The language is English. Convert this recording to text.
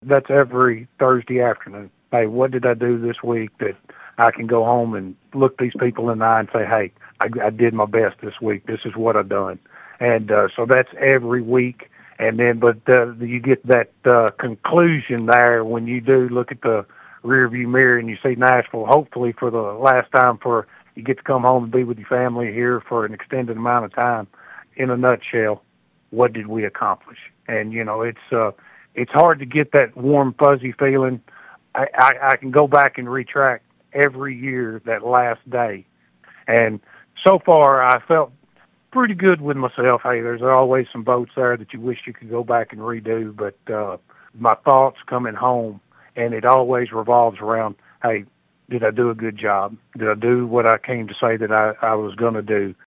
That's every Thursday afternoon. Hey, what did I do this week that I can go home and look these people in the eye and say, hey, I did my best this week. This is what I've done. And so that's every week. And then, but you get that conclusion there when you do look at the rearview mirror and you see Nashville, hopefully for the last time, for you get to come home and be with your family here for an extended amount of time. In a nutshell, what did we accomplish? And, it's hard to get that warm, fuzzy feeling. I can go back and retract every year that last day. And so far, I felt pretty good with myself. Hey, there's always some boats there that you wish you could go back and redo, but my thoughts coming home, and it always revolves around, hey, did I do a good job? Did I do what I came to say that I was going to do?